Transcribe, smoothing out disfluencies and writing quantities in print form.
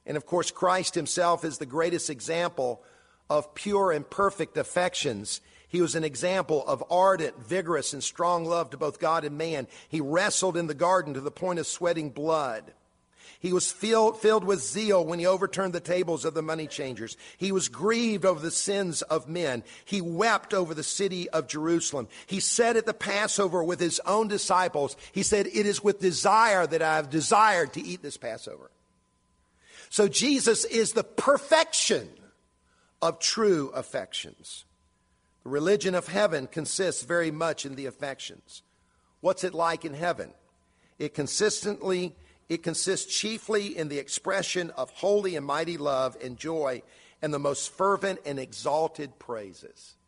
And of course, Christ himself is the greatest example of pure and perfect affections. He was an example of ardent, vigorous, and strong love to both God and man. He wrestled in the garden to the point of sweating blood. He was filled with zeal when he overturned the tables of the money changers. He was grieved over the sins of men. He wept over the city of Jerusalem. He said at the Passover with his own disciples, he said, "It is with desire that I have desired to eat this Passover." So Jesus is the perfection of true affections. The religion of heaven consists very much in the affections. What's it like in heaven? It consists chiefly in the expression of holy and mighty love and joy and the most fervent and exalted praises.